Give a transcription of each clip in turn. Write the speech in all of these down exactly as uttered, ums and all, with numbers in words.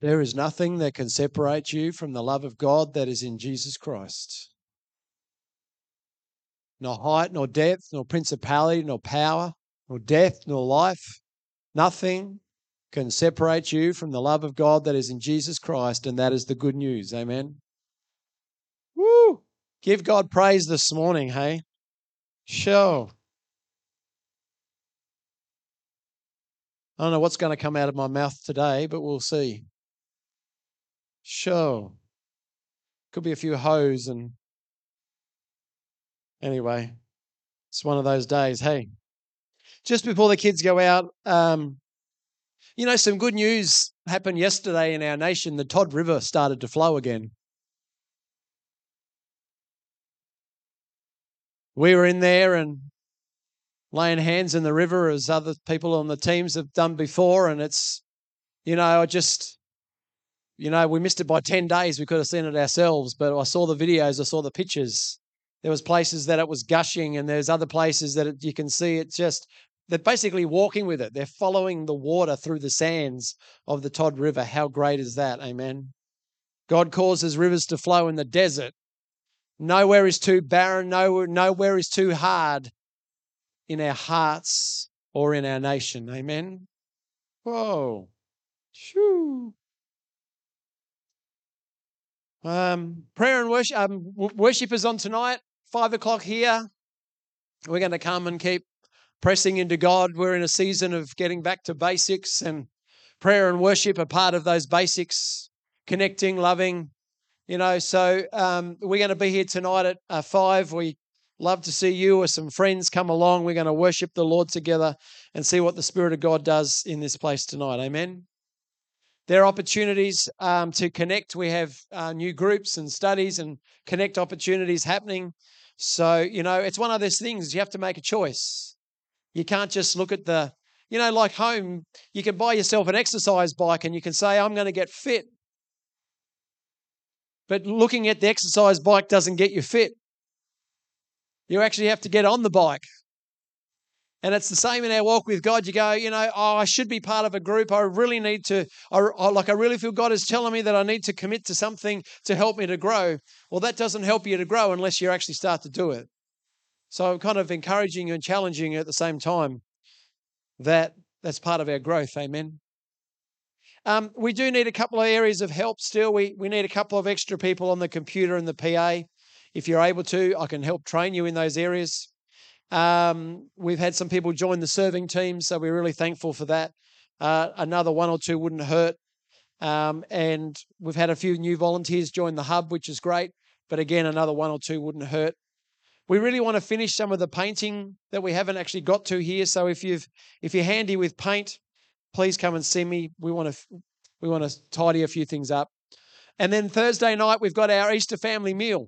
There is nothing that can separate you from the love of God that is in Jesus Christ. Nor height, nor depth, nor principality, nor power, nor death, nor life. Nothing can separate you from the love of God that is in Jesus Christ, and that is the good news. Amen. Woo! Give God praise this morning, hey? Sure. I don't know what's going to come out of my mouth today, but we'll see. Sure. Could be a few hoes and anyway, it's one of those days. Hey, just before the kids go out, um, you know, some good news happened yesterday in our nation. The Todd River started to flow again. We were in there and laying hands in the river as other people on the teams have done before. And it's, you know, I just, you know, we missed it by ten days. We could have seen it ourselves, but I saw the videos, I saw the pictures. There was places that it was gushing and there's other places that it, you can see it just, they're basically walking with it. They're following the water through the sands of the Todd River. How great is that? Amen. God causes rivers to flow in the desert. Nowhere is too barren. Nowhere, nowhere is too hard in our hearts or in our nation. Amen. Whoa. Shoo. Um, prayer and worship. Um, worship is on tonight, five o'clock here. We're going to come and keep pressing into God. We're in a season of getting back to basics, and prayer and worship are part of those basics, connecting, loving, you know. So um, we're going to be here tonight at uh, five. We love to see you or some friends come along. We're going to worship the Lord together and see what the Spirit of God does in this place tonight. Amen. There are opportunities um, to connect. We have uh, new groups and studies and connect opportunities happening. So, you know, it's one of those things you have to make a choice. You can't just look at the, you know, like home, you can buy yourself an exercise bike and you can say, I'm going to get fit. But looking at the exercise bike doesn't get you fit. You actually have to get on the bike. And it's the same in our walk with God. You go, you know, oh, I should be part of a group. I really need to, I, I, like I really feel God is telling me that I need to commit to something to help me to grow. Well, that doesn't help you to grow unless you actually start to do it. So I'm kind of encouraging you and challenging you at the same time that that's part of our growth. Amen. Um, we do need a couple of areas of help still. We, we need a couple of extra people on the computer and the P A. If you're able to, I can help train you in those areas. Um, we've had some people join the serving team, so we're really thankful for that. Uh, another one or two wouldn't hurt. Um, and we've had a few new volunteers join the hub, which is great. But again, another one or two wouldn't hurt. We really want to finish some of the painting that we haven't actually got to here. So if you've if you're handy with paint, please come and see me. We want to we want to tidy a few things up. And then Thursday night we've got our Easter family meal.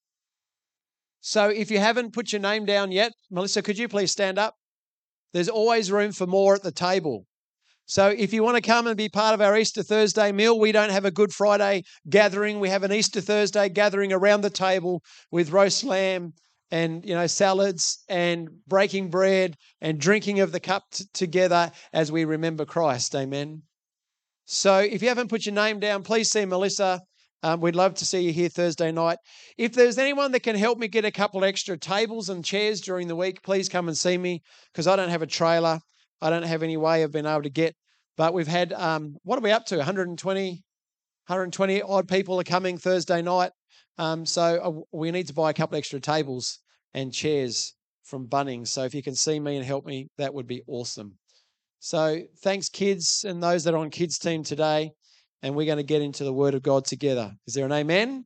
So if you haven't put your name down yet, Melissa, could you please stand up? There's always room for more at the table. So if you want to come and be part of our Easter Thursday meal, we don't have a Good Friday gathering. We have an Easter Thursday gathering around the table with roast lamb and, you know, salads and breaking bread and drinking of the cup t- together as we remember Christ. Amen. So if you haven't put your name down, please see Melissa. Um, we'd love to see you here Thursday night. If there's anyone that can help me get a couple extra tables and chairs during the week, please come and see me because I don't have a trailer. I don't have any way of being able to get. But we've had, um, what are we up to? one hundred twenty, one hundred twenty odd people are coming Thursday night. Um, so we need to buy a couple extra tables and chairs from Bunnings. So if you can see me and help me, that would be awesome. So thanks, kids, and those that are on kids' team today. And we're going to get into the Word of God together. Is there an amen?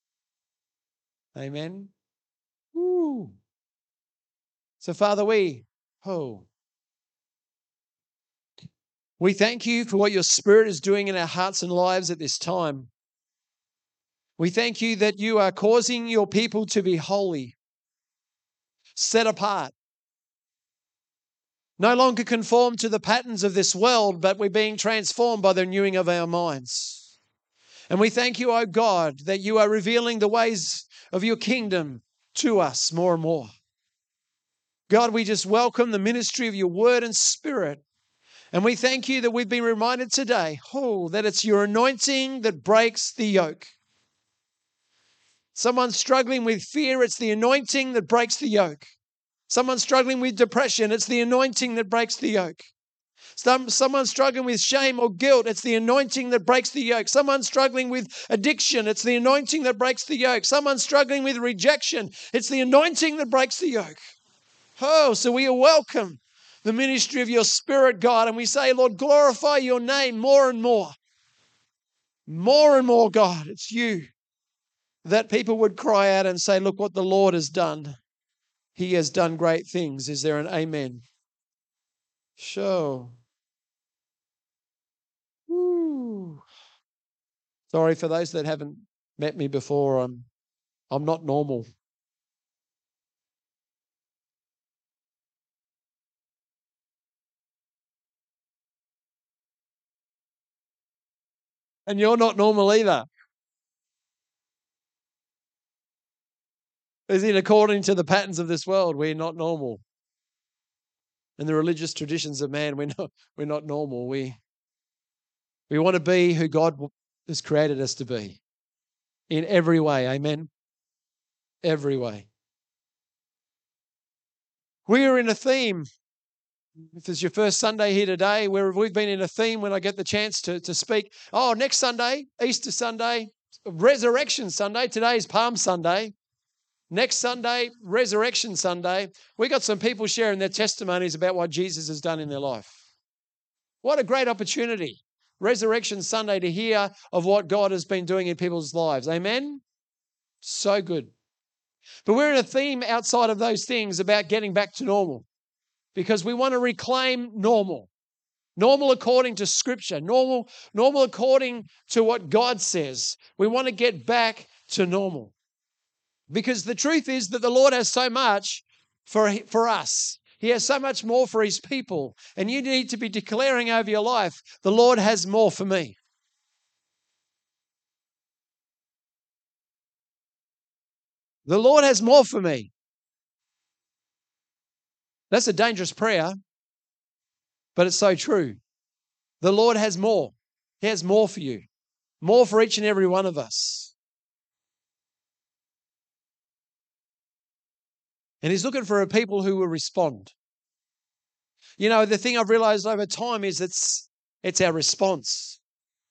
Amen. Woo. So, Father, we, oh, we thank you for what your Spirit is doing in our hearts and lives at this time. We thank you that you are causing your people to be holy, set apart, no longer conform to the patterns of this world, but we're being transformed by the renewing of our minds. And we thank you, O God, that you are revealing the ways of your kingdom to us more and more. God, we just welcome the ministry of your word and spirit And we thank you that we've been reminded today, oh, that it's your anointing that breaks the yoke. Someone struggling with fear, it's the anointing that breaks the yoke. Someone struggling with depression, it's the anointing that breaks the yoke. Some, someone struggling with shame or guilt, it's the anointing that breaks the yoke. Someone struggling with addiction, it's the anointing that breaks the yoke. Someone struggling with rejection, it's the anointing that breaks the yoke. Oh, so we welcome the ministry of your Spirit, God, and we say, Lord, glorify your name more and more. More and more, God, it's you. That people would cry out and say, look what the Lord has done. He has done great things. Is there an amen? Sure. Woo. Sorry for those that haven't met me before. I'm, I'm not normal. And you're not normal either. Is it according to the patterns of this world? We're not normal. And the religious traditions of man, we're not, we're not normal. We, we want to be who God has created us to be in every way. Amen. Every way. We are in a theme. If it's your first Sunday here today, where we've been in a theme when I get the chance to, to speak. Oh, next Sunday, Easter Sunday, Resurrection Sunday. Today's Palm Sunday. Next Sunday, Resurrection Sunday. We got some people sharing their testimonies about what Jesus has done in their life. What a great opportunity. Resurrection Sunday to hear of what God has been doing in people's lives. Amen? So good. But we're in a theme outside of those things about getting back to normal. Because we want to reclaim normal. Normal according to Scripture. Normal, normal according to what God says. We want to get back to normal. Because the truth is that the Lord has so much for, for us. He has so much more for His people. And you need to be declaring over your life, the Lord has more for me. The Lord has more for me. That's a dangerous prayer, but it's so true. The Lord has more. He has more for you. More for each and every one of us. And He's looking for a people who will respond. You know, the thing I've realized over time is it's, it's our response.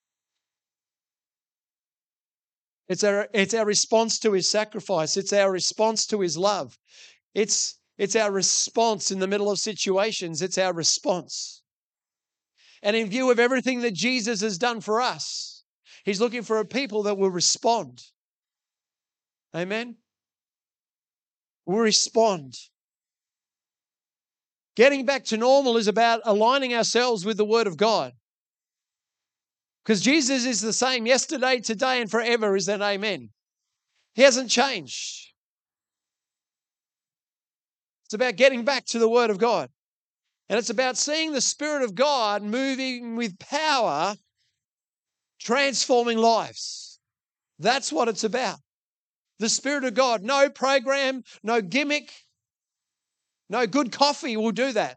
It's our, it's our response to His sacrifice. It's our response to His love. It's, it's our response in the middle of situations. It's our response. And in view of everything that Jesus has done for us, He's looking for a people that will respond. Amen? Will respond. Getting back to normal is about aligning ourselves with the Word of God. Because Jesus is the same yesterday, today, and forever. Is that amen? He hasn't changed. It's about getting back to the Word of God. And it's about seeing the Spirit of God moving with power, transforming lives. That's what it's about. The Spirit of God. No program, no gimmick, no good coffee will do that.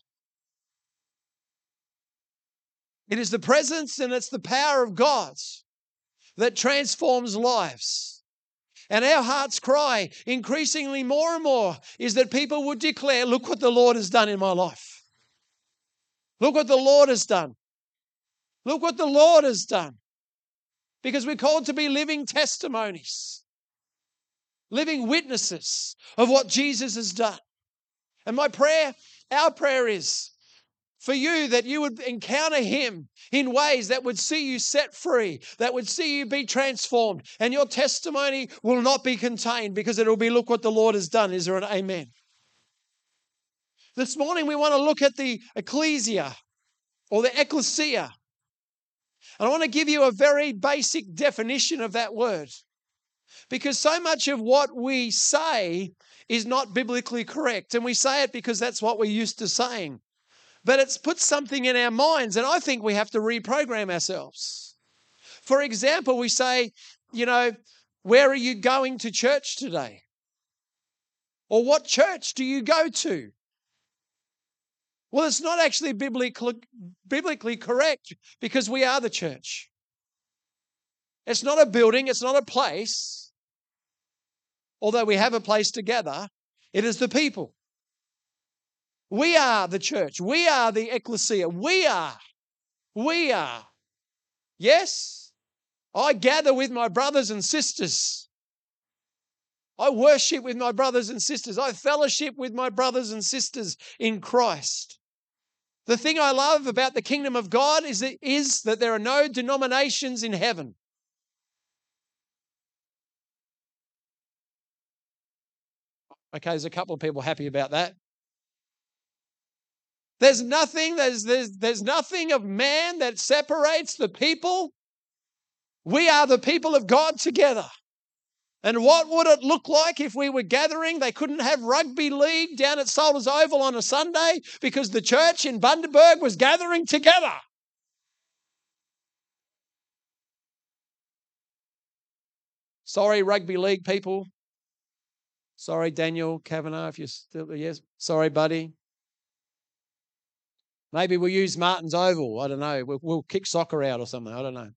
It is the presence and it's the power of God that transforms lives. And our heart's cry, increasingly more and more, is that people would declare, look what the Lord has done in my life. Look what the Lord has done. Look what the Lord has done. Because we're called to be living testimonies, living witnesses of what Jesus has done. And my prayer, our prayer is for you that you would encounter Him in ways that would see you set free, that would see you be transformed. And your testimony will not be contained because it will be, look what the Lord has done. Is there an amen? This morning we want to look at the ecclesia or the ecclesia. And I want to give you a very basic definition of that word. Because so much of what we say is not biblically correct. And we say it because that's what we're used to saying. But it's put something in our minds, and I think we have to reprogram ourselves. For example, we say, you know, where are you going to church today? Or what church do you go to? Well, it's not actually biblically, biblically correct because we are the church. It's not a building, it's not a place. Although we have a place to gather, it is the people. We are the church. We are the ecclesia. We are. We are. Yes, I gather with my brothers and sisters. I worship with my brothers and sisters. I fellowship with my brothers and sisters in Christ. The thing I love about the kingdom of God is that, is that there are no denominations in heaven. Okay, there's a couple of people happy about that. There's nothing, there's, there's, there's nothing of man that separates the people. We are the people of God together. And what would it look like if we were gathering? They couldn't have rugby league down at Soldiers Oval on a Sunday because the church in Bundaberg was gathering together. Sorry, rugby league people. Sorry, Daniel Kavanagh, if you're still, yes. Sorry, buddy. Maybe we'll use Martin's Oval. I don't know. We'll, we'll kick soccer out or something. I don't know.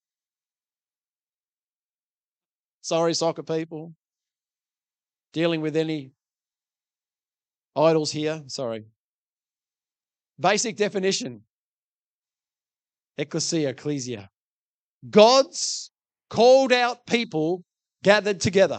Sorry, soccer people. Dealing with any idols here. Sorry. Basic definition. Ecclesia, ecclesia. God's called out people gathered together.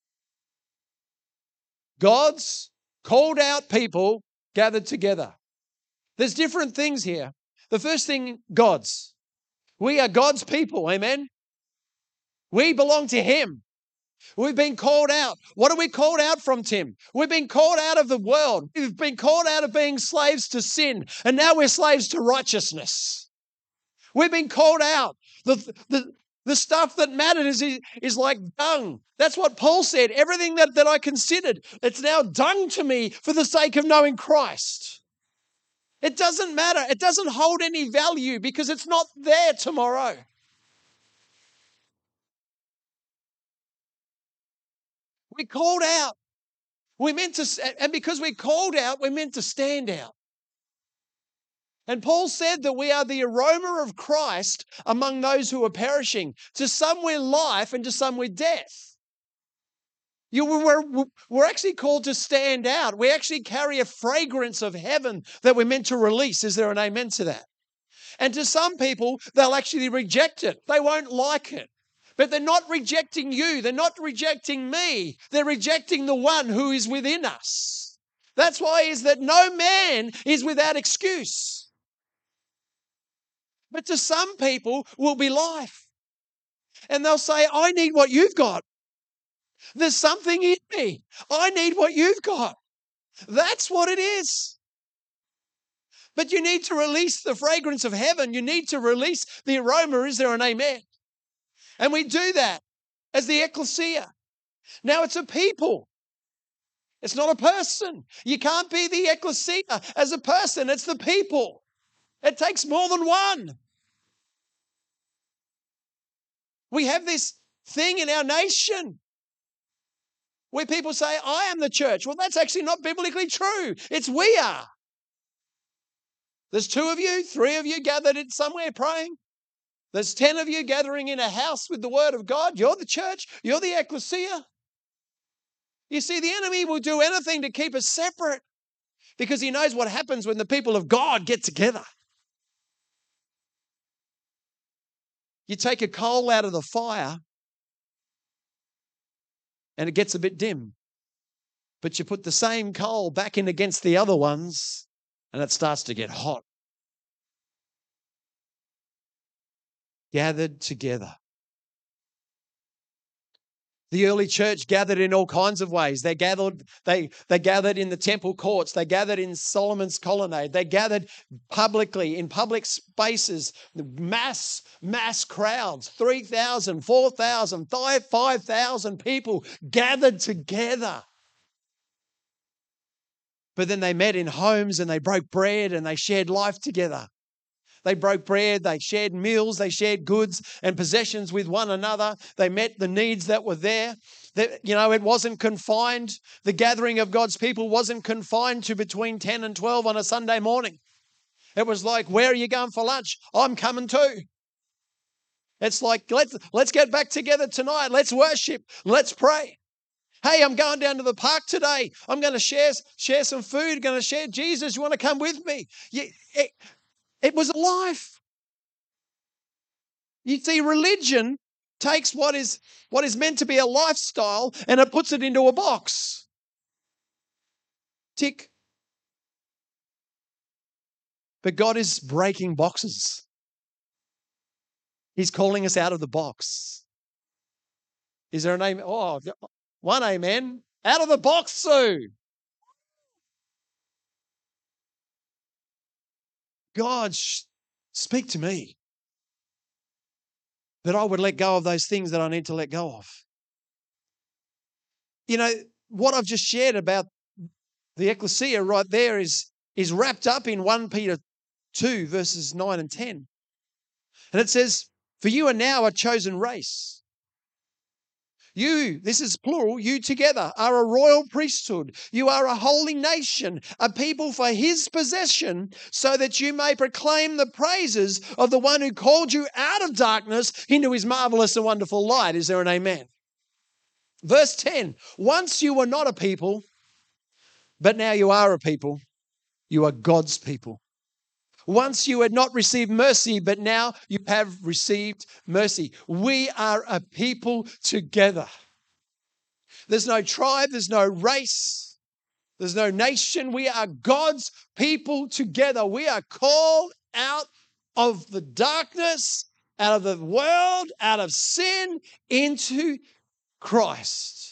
God's called out people gathered together. There's different things here. The first thing, God's. We are God's people, amen? We belong to Him. We've been called out. What are we called out from, Tim? We've been called out of the world. We've been called out of being slaves to sin, and now we're slaves to righteousness. We've been called out. The, the, the stuff that mattered is, is like dung. That's what Paul said. Everything that, that I considered, it's now dung to me for the sake of knowing Christ. It doesn't matter. It doesn't hold any value because it's not there tomorrow. We called out. We meant to, and because we called out, we're meant to stand out. And Paul said that we are the aroma of Christ among those who are perishing. To some with life and to some with death. You, we're, we're actually called to stand out. We actually carry a fragrance of heaven that we're meant to release. Is there an amen to that? And to some people, they'll actually reject it. They won't like it. But they're not rejecting you. They're not rejecting me. They're rejecting the one who is within us. That's why is that no man is without excuse. But to some people will be life. And they'll say, I need what you've got. There's something in me. I need what you've got. That's what it is. But you need to release the fragrance of heaven. You need to release the aroma. Is there an amen? And we do that as the ecclesia. Now it's a people. It's not a person. You can't be the ecclesia as a person. It's the people. It takes more than one. We have this thing in our nation where people say, I am the church. Well, that's actually not biblically true. It's we are. There's two of you, three of you gathered in somewhere praying. There's ten of you gathering in a house with the word of God. You're the church. You're the ecclesia. You see, the enemy will do anything to keep us separate because he knows what happens when the people of God get together. You take a coal out of the fire and it gets a bit dim. But you put the same coal back in against the other ones and it starts to get hot. Gathered together. The early church gathered in all kinds of ways. They gathered, they, they gathered in the temple courts. They gathered in Solomon's colonnade. They gathered publicly in public spaces, mass, mass crowds, three thousand, four thousand, five thousand people gathered together. But then they met in homes and they broke bread and they shared life together. They broke bread, they shared meals, they shared goods and possessions with one another. They met the needs that were there. That, you know, it wasn't confined. The gathering of God's people wasn't confined to between ten and twelve on a Sunday morning. It was like, where are you going for lunch? I'm coming too. It's like, let's, let's get back together tonight. Let's worship. Let's pray. Hey, I'm going down to the park today. I'm going to share, share some food. I'm going to share Jesus. You want to come with me? You, it, it was a life. You see, religion takes what is, what is meant to be a lifestyle and it puts it into a box. Tick. But God is breaking boxes. He's calling us out of the box. Is there a name? Oh, one amen. Out of the box, Sue. God, speak to me. That I would let go of those things that I need to let go of. You know, what I've just shared about the ecclesia right there is, is wrapped up in First Peter two, verses nine and ten. And it says, for you are now a chosen race. You, this is plural, you together are a royal priesthood. You are a holy nation, a people for his possession, so that you may proclaim the praises of the one who called you out of darkness into his marvelous and wonderful light. Is there an amen? Verse ten, once you were not a people, but now you are a people. You are God's people. Once you had not received mercy, but now you have received mercy. We are a people together. There's no tribe, there's no race, there's no nation. We are God's people together. We are called out of the darkness, out of the world, out of sin, into Christ.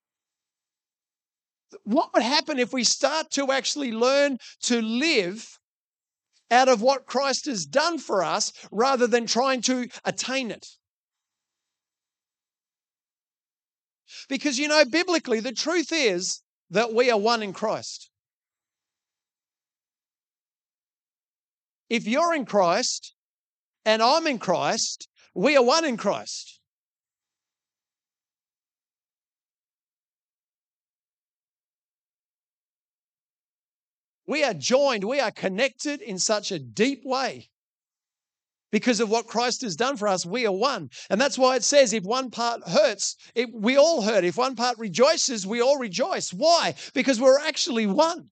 What would happen if we start to actually learn to live out of what Christ has done for us rather than trying to attain it? Because, you know, biblically, the truth is that we are one in Christ. If you're in Christ and I'm in Christ, we are one in Christ. We are joined, we are connected in such a deep way. Because of what Christ has done for us, we are one. And that's why it says if one part hurts, it, we all hurt. If one part rejoices, we all rejoice. Why? Because we're actually one.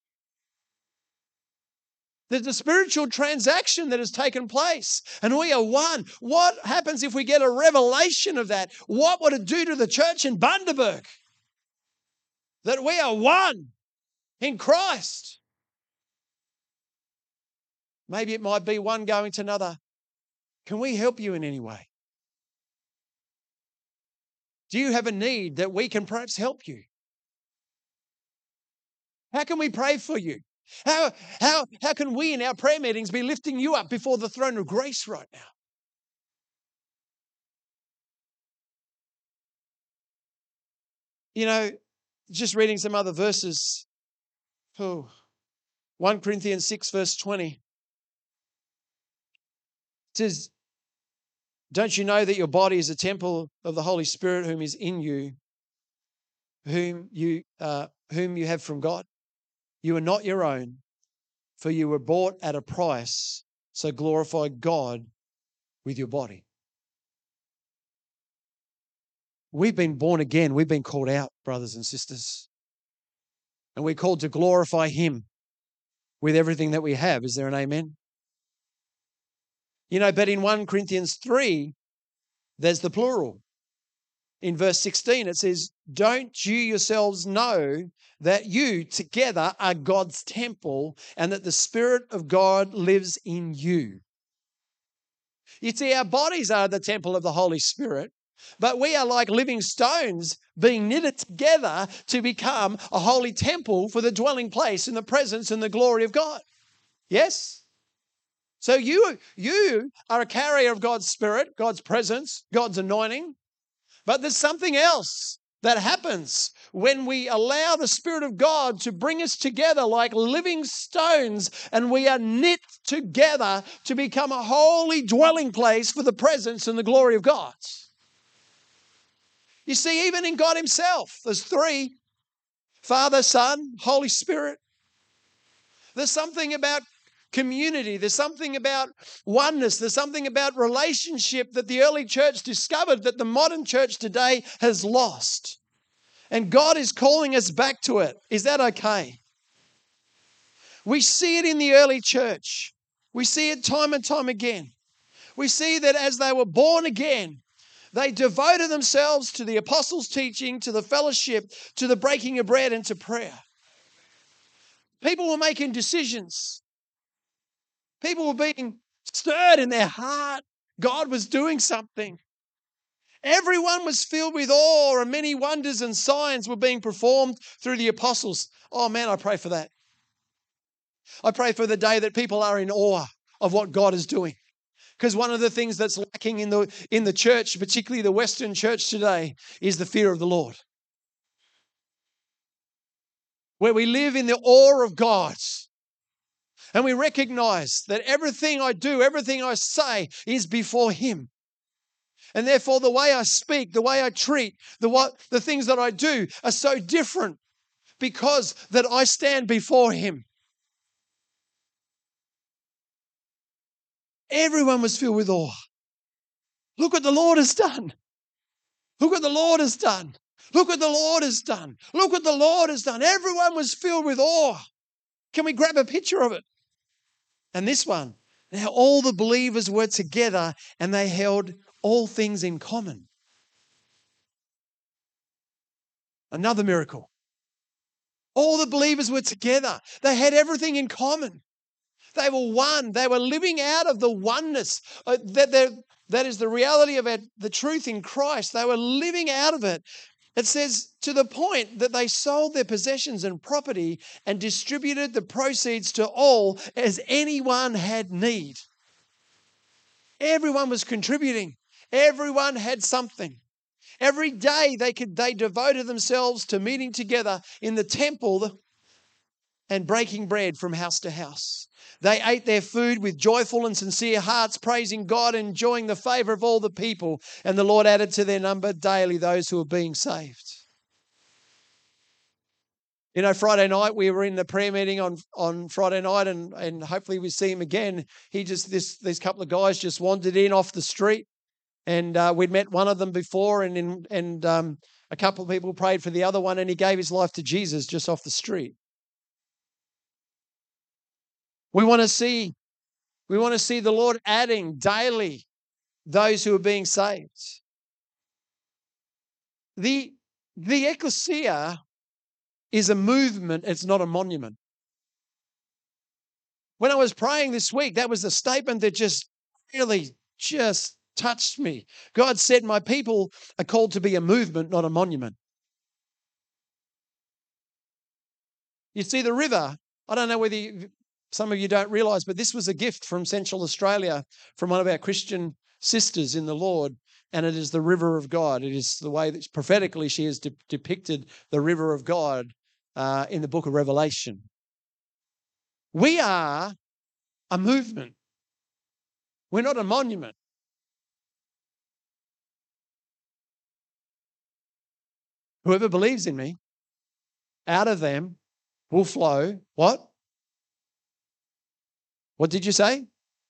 There's a spiritual transaction that has taken place, and we are one. What happens if we get a revelation of that? What would it do to the church in Bundaberg? That we are one in Christ. Maybe it might be one going to another. Can we help you in any way? Do you have a need that we can perhaps help you? How can we pray for you? How, how, how can we in our prayer meetings be lifting you up before the throne of grace right now? You know, just reading some other verses. Oh, First Corinthians six, verse twenty. It says, don't you know that your body is a temple of the Holy Spirit whom is in you, whom you, uh, whom you have from God? You are not your own, for you were bought at a price, so glorify God with your body. We've been born again. We've been called out, brothers and sisters. And we're called to glorify him with everything that we have. Is there an amen? You know, but in First Corinthians three, there's the plural. In verse sixteen, it says, don't you yourselves know that you together are God's temple and that the Spirit of God lives in you? You see, our bodies are the temple of the Holy Spirit, but we are like living stones being knitted together to become a holy temple for the dwelling place in the presence and the glory of God. Yes? So you, you are a carrier of God's Spirit, God's presence, God's anointing. But there's something else that happens when we allow the Spirit of God to bring us together like living stones, and we are knit together to become a holy dwelling place for the presence and the glory of God. You see, even in God himself, there's three: Father, Son, Holy Spirit. There's something about community. There's something about oneness. There's something about relationship that the early church discovered that the modern church today has lost. And God is calling us back to it. Is that okay? We see it in the early church. We see it time and time again. We see that as they were born again, they devoted themselves to the apostles' teaching, to the fellowship, to the breaking of bread, and to prayer. People were making decisions. People were being stirred in their heart. God was doing something. Everyone was filled with awe, and many wonders and signs were being performed through the apostles. Oh man, I pray for that. I pray for the day that people are in awe of what God is doing. Because one of the things that's lacking in the, in the church, particularly the Western church today, is the fear of the Lord. Where we live in the awe of God. And we recognize that everything I do, everything I say is before him. And therefore the way I speak, the way I treat, the, what, the things that I do are so different because that I stand before him. Everyone was filled with awe. Look what the Lord has done. Look what the Lord has done. Look what the Lord has done. Look what the Lord has done. Everyone was filled with awe. Can we grab a picture of it? And this one. Now all the believers were together and they held all things in common. Another miracle. All the believers were together. They had everything in common. They were one. They were living out of the oneness. Uh, that, that is the reality of it, the truth in Christ. They were living out of it. It says to the point that they sold their possessions and property and distributed the proceeds to all as anyone had need. Everyone was contributing. Everyone had something. Every day they could they devoted themselves to meeting together in the temple and breaking bread from house to house. They ate their food with joyful and sincere hearts, praising God, enjoying the favor of all the people. And the Lord added to their number daily those who were being saved. You know, Friday night, we were in the prayer meeting on, on Friday night, and, and hopefully we see him again. He just, this, these couple of guys just wandered in off the street, and uh, we'd met one of them before, and, in, and um, a couple of people prayed for the other one, and he gave his life to Jesus just off the street. We want to see, we want to see the Lord adding daily those who are being saved. The, the ecclesia is a movement, it's not a monument. When I was praying this week, that was a statement that just really just touched me. God said, my people are called to be a movement, not a monument. You see, the river, I don't know whether you, some of you don't realise, but this was a gift from Central Australia from one of our Christian sisters in the Lord, and it is the river of God. It is the way that prophetically she has de- depicted the river of God uh, in the book of Revelation. We are a movement. We're not a monument. Whoever believes in me, out of them will flow what? What did you say?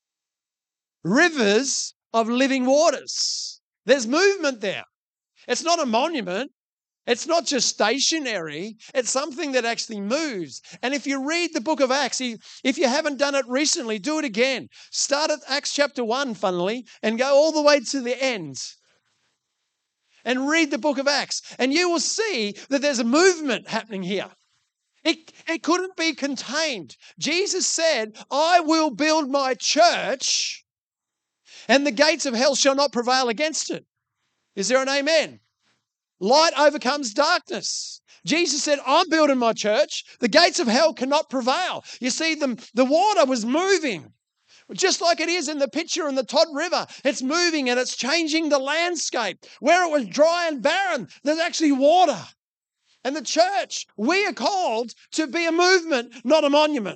Rivers of living waters. There's movement there. It's not a monument. It's not just stationary. It's something that actually moves. And if you read the book of Acts, if you haven't done it recently, do it again. Start at Acts chapter one, funnily, and go all the way to the end. And read the book of Acts. And you will see that there's a movement happening here. It, it couldn't be contained. Jesus said, I will build my church and the gates of hell shall not prevail against it. Is there an amen? Light overcomes darkness. Jesus said, I'm building my church. The gates of hell cannot prevail. You see, the, the water was moving. Just like it is in the picture in the Todd River. It's moving and it's changing the landscape. Where it was dry and barren, there's actually water. And the church, we are called to be a movement, not a monument.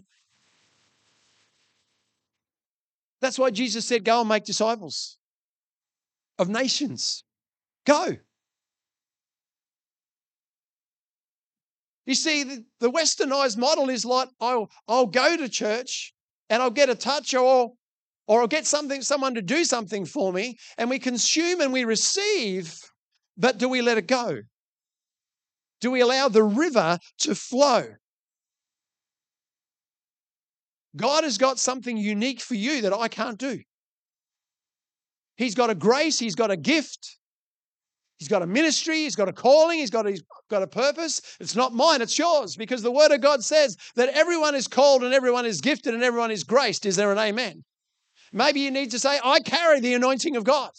That's why Jesus said, go and make disciples of nations. Go. You see, the, the westernized model is like, I'll, I'll go to church and I'll get a touch or, or I'll get something, someone to do something for me, and we consume and we receive, but do we let it go? Do we allow the river to flow? God has got something unique for you that I can't do. He's got a grace, he's got a gift, he's got a ministry, he's got a calling, he's got a, he's got a purpose. It's not mine, it's yours, because the Word of God says that everyone is called and everyone is gifted and everyone is graced. Is there an amen? Maybe you need to say, I carry the anointing of God.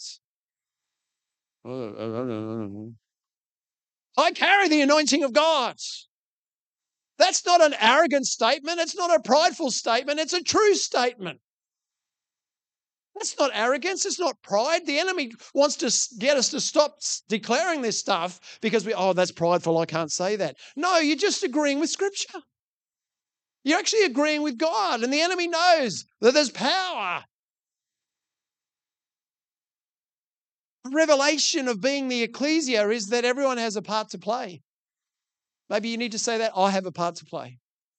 I carry the anointing of God. That's not an arrogant statement. It's not a prideful statement. It's a true statement. That's not arrogance. It's not pride. The enemy wants to get us to stop declaring this stuff because we, oh, that's prideful. I can't say that. No, you're just agreeing with Scripture. You're actually agreeing with God, and the enemy knows that there's power. The revelation of being the ecclesia is that everyone has a part to play. Maybe you need to say that, I have a part to play.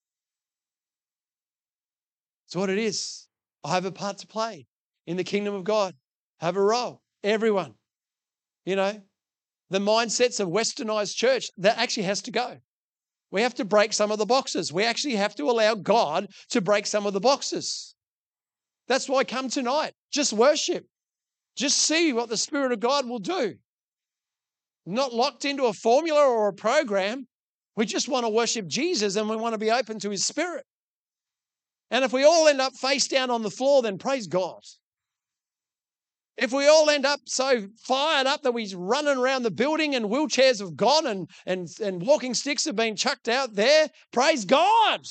That's what it is. I have a part to play in the kingdom of God. I have a role. Everyone. You know, the mindsets of westernized church, that actually has to go. We have to break some of the boxes. We actually have to allow God to break some of the boxes. That's why come tonight. Just worship. Just see what the Spirit of God will do. Not locked into a formula or a program. We just want to worship Jesus and we want to be open to His Spirit. And if we all end up face down on the floor, then praise God. If we all end up so fired up that we're running around the building and wheelchairs have gone and, and, and walking sticks have been chucked out there, praise God.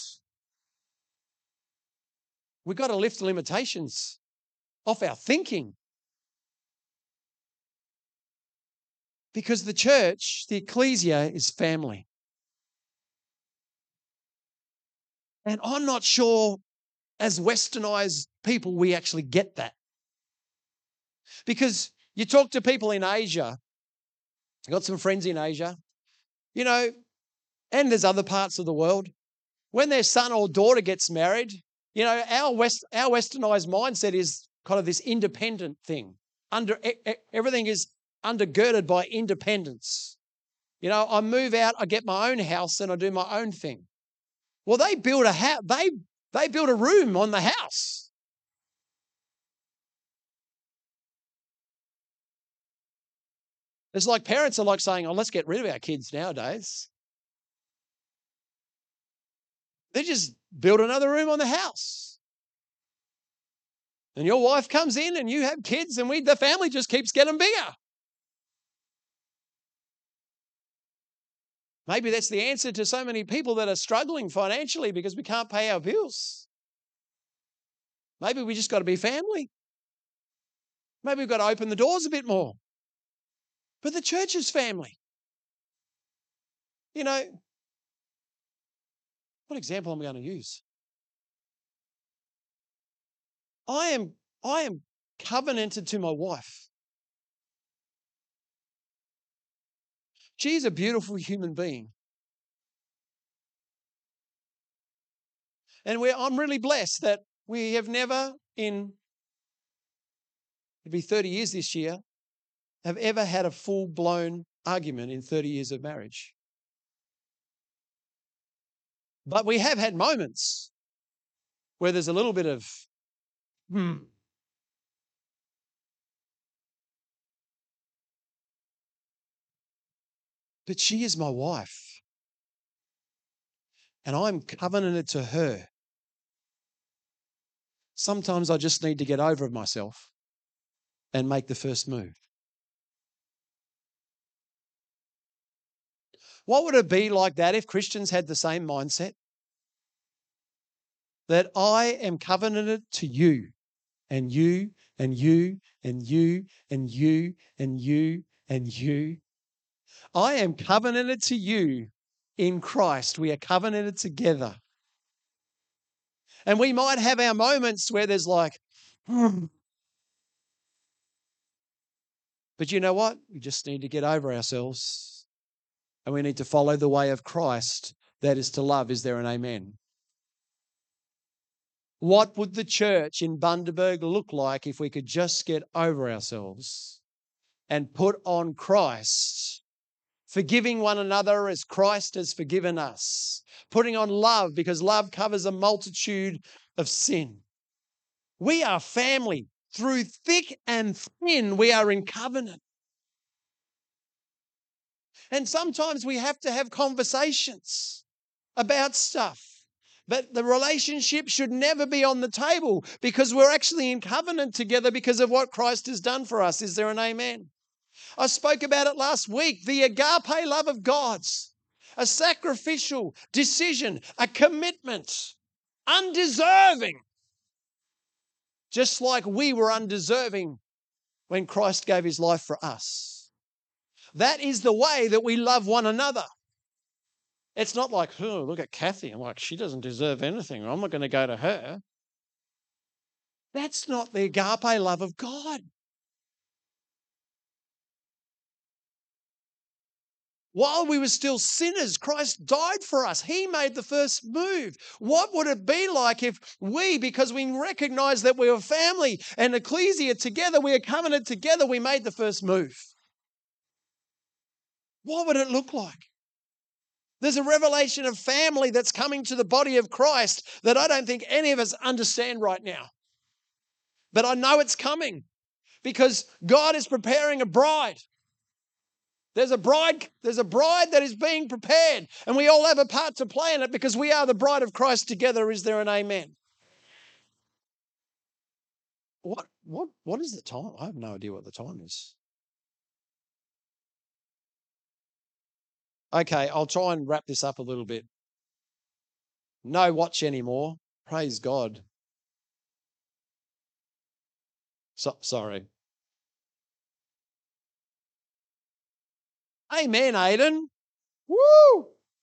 We've got to lift the limitations off our thinking. Because the church, the ecclesia, is family. And I'm not sure, as westernized people, we actually get that. Because you talk to people in Asia, I've got some friends in Asia, you know, and there's other parts of the world. When their son or daughter gets married, you know, our West, our westernized mindset is kind of this independent thing. Under everything is undergirded by independence. You know, I move out, I get my own house, and I do my own thing. Well, they build a house. They they build a room on the house. It's like parents are like saying, "Oh, let's get rid of our kids nowadays." They just build another room on the house, and your wife comes in, and you have kids, and we the family just keeps getting bigger. Maybe that's the answer to so many people that are struggling financially because we can't pay our bills. Maybe we just got to be family. Maybe we've got to open the doors a bit more. But the church is family. You know, what example am I going to use? I am, I am covenanted to my wife. She's a beautiful human being. And we're, I'm really blessed that we have never in, it'll be thirty years this year, have ever had a full-blown argument in thirty years of marriage. But we have had moments where there's a little bit of, hmm. But she is my wife. And I'm covenanted to her. Sometimes I just need to get over myself and make the first move. What would it be like that if Christians had the same mindset? That I am covenanted to you. and you and you and you and you and you and you. I am covenanted to you in Christ. We are covenanted together. And we might have our moments where there's like, hmm. But you know what? We just need to get over ourselves. And we need to follow the way of Christ. That is to love. Is there an amen? What would the church in Bundaberg look like if we could just get over ourselves and put on Christ, forgiving one another as Christ has forgiven us, putting on love because love covers a multitude of sin. We are family. Through thick and thin, we are in covenant. And sometimes we have to have conversations about stuff. But the relationship should never be on the table because we're actually in covenant together because of what Christ has done for us. Is there an amen? I spoke about it last week. The agape love of God's a sacrificial decision, a commitment, undeserving. Just like we were undeserving when Christ gave his life for us. That is the way that we love one another. It's not like, oh, look at Kathy. I'm like, she doesn't deserve anything. I'm not going to go to her. That's not the agape love of God. While we were still sinners, Christ died for us. He made the first move. What would it be like if we, because we recognize that we were family and ecclesia together, we are covenanted together, we made the first move? What would it look like? There's a revelation of family that's coming to the body of Christ that I don't think any of us understand right now. But I know it's coming because God is preparing a bride. There's a bride, there's a bride that is being prepared, and we all have a part to play in it because we are the bride of Christ together. Is there an amen? What what what is the time? I have no idea what the time is. Okay, I'll try and wrap this up a little bit. No watch anymore. Praise God. So, sorry. Amen, Aiden. Woo!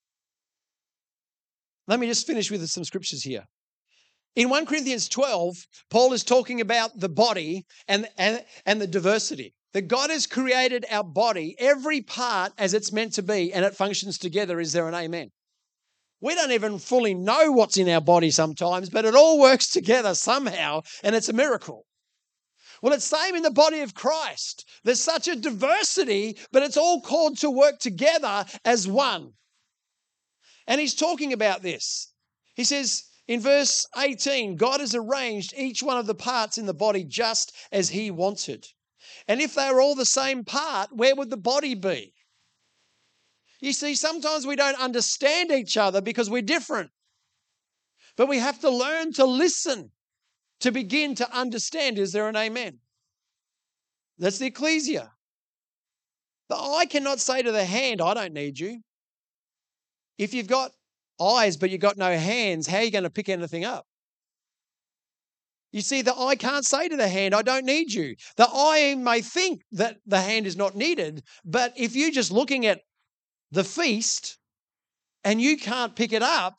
Let me just finish with some scriptures here. In First Corinthians twelve, Paul is talking about the body and, and, and the diversity. That God has created our body, every part as it's meant to be, and it functions together. Is there an amen? We don't even fully know what's in our body sometimes, but it all works together somehow, and it's a miracle. Well, it's the same in the body of Christ. There's such a diversity, but it's all called to work together as one. And he's talking about this. He says in verse eighteen, God has arranged each one of the parts in the body just as he wanted. And if they were all the same part, where would the body be? You see, sometimes we don't understand each other because we're different. But we have to learn to listen to begin to understand. Is there an amen? That's the ecclesia. The eye cannot say to the hand, I don't need you. If you've got eyes but you've got no hands, how are you going to pick anything up? You see, the eye can't say to the hand, I don't need you. The eye may think that the hand is not needed, but if you're just looking at the feast and you can't pick it up,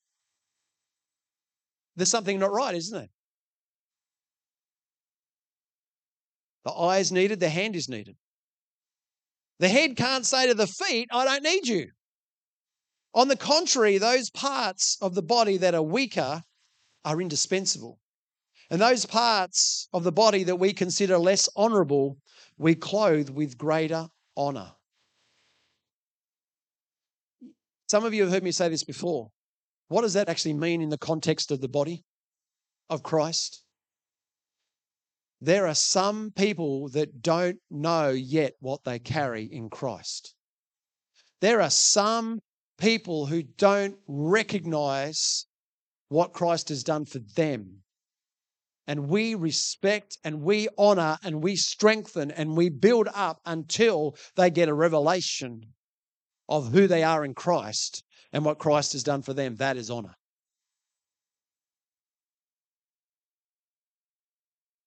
there's something not right, isn't it? The eye is needed, the hand is needed. The head can't say to the feet, I don't need you. On the contrary, those parts of the body that are weaker are indispensable. And those parts of the body that we consider less honourable, we clothe with greater honour. Some of you have heard me say this before. What does that actually mean in the context of the body of Christ? There are some people that don't know yet what they carry in Christ. There are some people who don't recognise what Christ has done for them. And we respect and we honour and we strengthen and we build up until they get a revelation of who they are in Christ and what Christ has done for them. That is honour.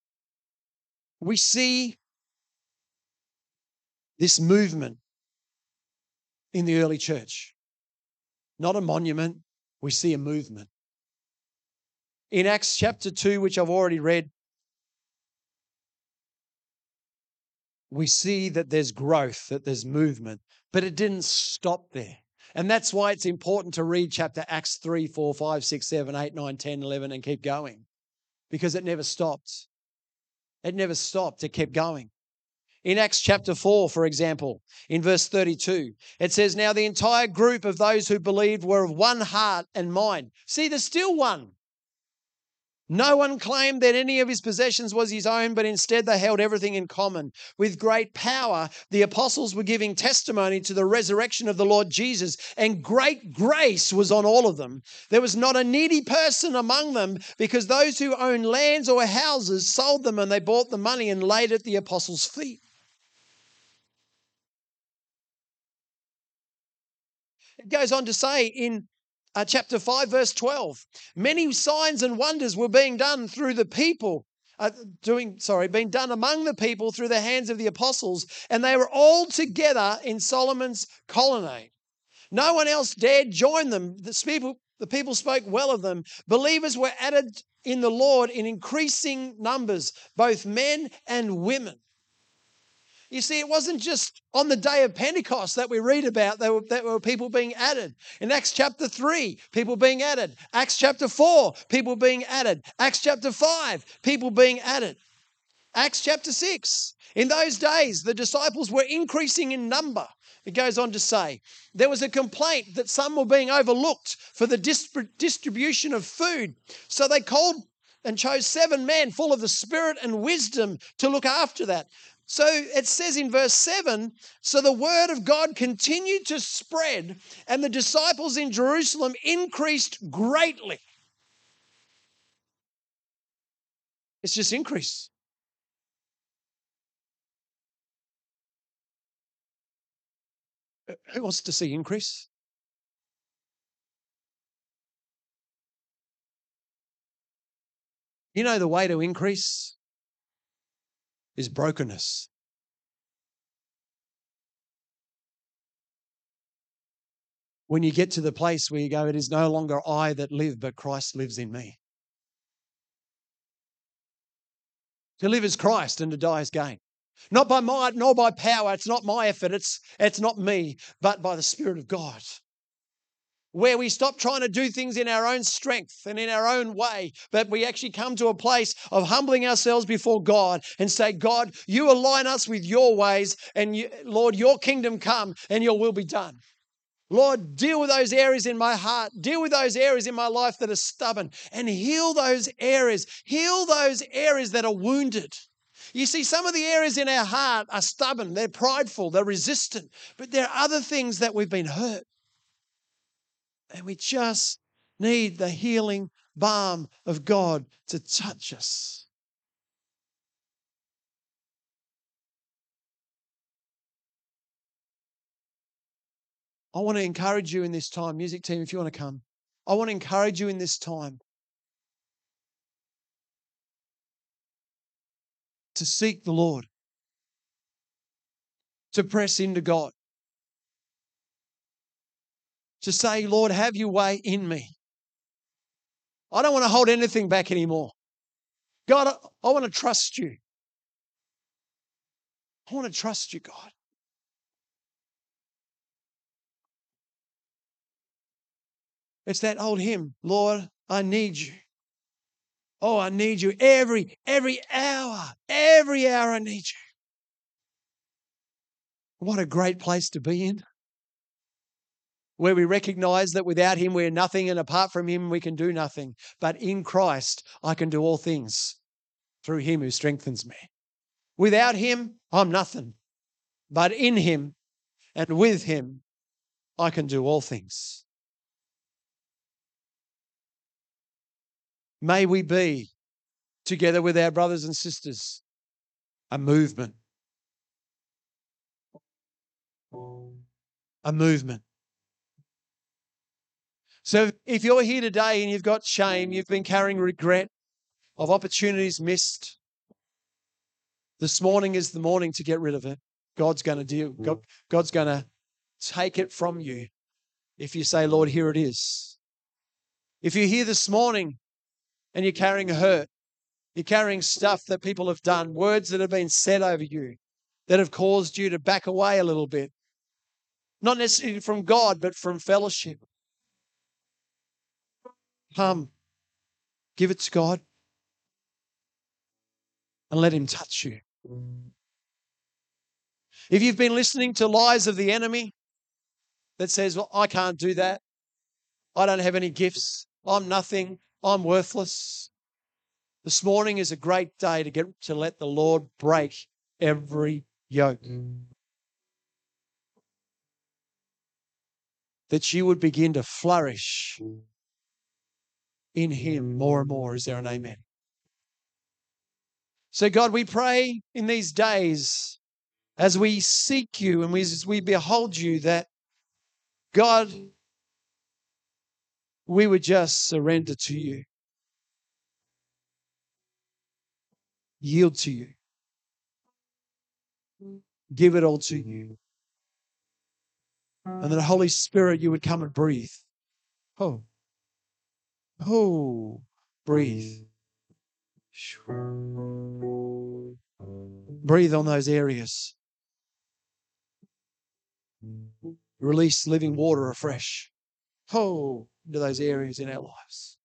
We see this movement in the early church. Not a monument, we see a movement. In Acts chapter two, which I've already read, we see that there's growth, that there's movement, but it didn't stop there. And that's why it's important to read chapter Acts three, four, five, six, seven, eight, nine, ten, eleven and keep going, because it never stopped. It never stopped. It kept going. In Acts chapter four, for example, in verse thirty-two, it says, "Now the entire group of those who believed were of one heart and mind." See, there's still one. No one claimed that any of his possessions was his own, but instead they held everything in common. With great power, the apostles were giving testimony to the resurrection of the Lord Jesus, and great grace was on all of them. There was not a needy person among them, because those who owned lands or houses sold them, and they bought the money and laid it at the apostles' feet. It goes on to say in uh, chapter five, verse twelve, many signs and wonders were being done through the people, uh, doing, sorry, being done among the people through the hands of the apostles, and they were all together in Solomon's colonnade. No one else dared join them. The people, the people spoke well of them. Believers were added in the Lord in increasing numbers, both men and women. You see, it wasn't just on the day of Pentecost that we read about that were, that were people being added. In Acts chapter three, people being added. Acts chapter four, people being added. Acts chapter five, people being added. Acts chapter six, in those days, the disciples were increasing in number. It goes on to say, there was a complaint that some were being overlooked for the distribution of food. So they called and chose seven men full of the Spirit and wisdom to look after that. So it says in verse seven, so the word of God continued to spread, and the disciples in Jerusalem increased greatly. It's just increase. Who wants to see increase? You know, the way to increase is brokenness. When you get to the place where you go, it is no longer I that live, but Christ lives in me. To live is Christ and to die is gain. Not by might nor by power. It's not my effort. It's, it's not me, but by the Spirit of God. Where we stop trying to do things in our own strength and in our own way, but we actually come to a place of humbling ourselves before God and say, God, you align us with your ways, and you, Lord, your kingdom come and your will be done. Lord, deal with those areas in my heart. Deal with those areas in my life that are stubborn, and heal those areas. Heal those areas that are wounded. You see, some of the areas in our heart are stubborn. They're prideful. They're resistant. But there are other things that we've been hurt. And we just need the healing balm of God to touch us. I want to encourage you in this time. Music team, if you want to come. I want to encourage you in this time to seek the Lord, to press into God, to say, Lord, have your way in me. I don't want to hold anything back anymore. God, I, I want to trust you. I want to trust you, God. It's that old hymn, Lord, I need you. Oh, I need you every, every hour, every hour I need you. What a great place to be in, where we recognize that without him we're nothing, and apart from him we can do nothing. But in Christ I can do all things through him who strengthens me. Without him I'm nothing, but in him and with him I can do all things. May we be, together with our brothers and sisters, a movement. A movement. So if you're here today and you've got shame, you've been carrying regret of opportunities missed, This morning is the morning to get rid of it. God's going to deal. God, God's going to take it from you if you say, Lord, here it is. If you're here this morning and you're carrying a hurt, you're carrying stuff that people have done, words that have been said over you that have caused you to back away a little bit. Not necessarily from God, but from fellowship. Come, give it to God and let Him touch you. If you've been listening to lies of the enemy that says, well, I can't do that. I don't have any gifts. I'm nothing. I'm worthless. This morning is a great day to get to let the Lord break every yoke. That you would begin to flourish in Him more and more. Is there an amen? So God, we pray in these days as we seek you and we, as we behold you that, God, we would just surrender to you. Yield to you. Give it all to you. And that the Holy Spirit, you would come and breathe. Oh. Oh. Breathe. Breathe on those areas. Release living water afresh. Oh, into those areas in our lives.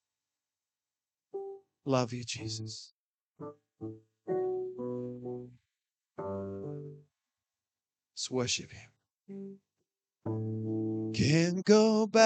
Love you, Jesus. Let's worship Him. Can't go back.